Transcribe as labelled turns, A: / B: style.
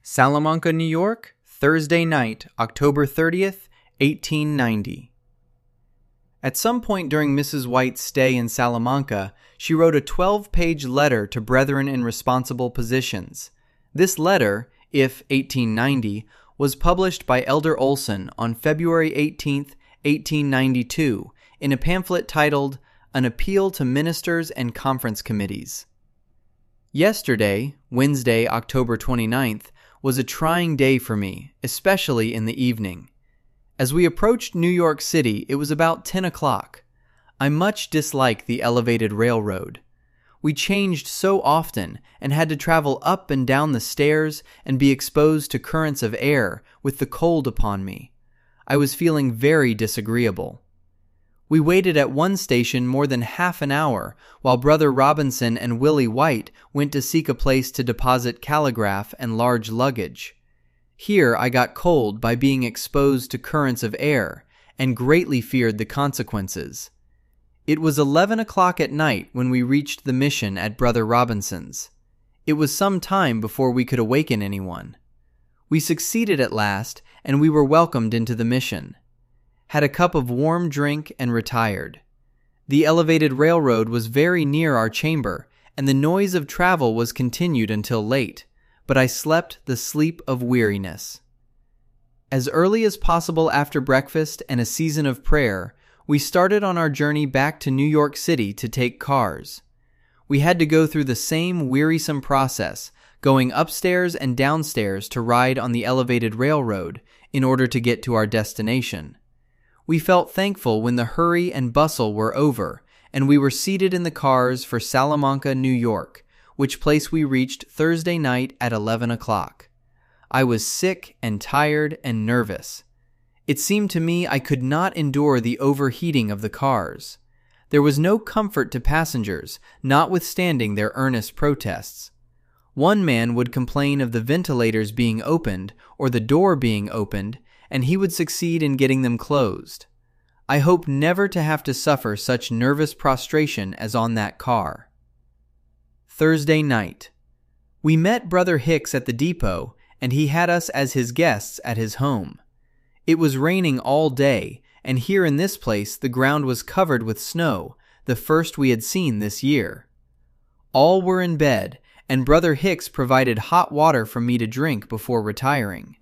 A: Salamanca, New York, Thursday night, October 30th, 1890. At some point during Mrs. White's stay in Salamanca, she wrote a 12-page letter to brethren in responsible positions. This letter, if 1890, was published by Elder Olson on February 18, 1892, in a pamphlet titled An Appeal to Ministers and Conference Committees. Yesterday, Wednesday, October 29th, was a trying day for me, especially in the evening. As we approached New York City, it was about 10 o'clock. I much dislike the elevated railroad. We changed so often and had to travel up and down the stairs and be exposed to currents of air with the cold upon me. I was feeling very disagreeable. We waited at one station more than half an hour while Brother Robinson and Willie White went to seek a place to deposit calligraph and large luggage. Here I got cold by being exposed to currents of air and greatly feared the consequences. It was 11 o'clock at night when we reached the mission at Brother Robinson's. It was some time before we could awaken anyone. We succeeded at last, and we were welcomed into the mission. Had a cup of warm drink and retired. The elevated railroad was very near our chamber, and the noise of travel was continued until late, but I slept the sleep of weariness. As early as possible after breakfast and a season of prayer, we started on our journey back to New York City to take cars. We had to go through the same wearisome process, going upstairs and downstairs to ride on the elevated railroad in order to get to our destination. We felt thankful when the hurry and bustle were over, and we were seated in the cars for Salamanca, New York, which place we reached Thursday night at 11 o'clock. I was sick and tired and nervous. It seemed to me I could not endure the overheating of the cars. There was no comfort to passengers, notwithstanding their earnest protests. One man would complain of the ventilators being opened or the door being opened, and he would succeed in getting them closed. I hope never to have to suffer such nervous prostration as on that car. Thursday night. We met Brother Hicks at the depot, and he had us as his guests at his home. It was raining all day, and here in this place the ground was covered with snow, the first we had seen this year. All were in bed, and Brother Hicks provided hot water for me to drink before retiring.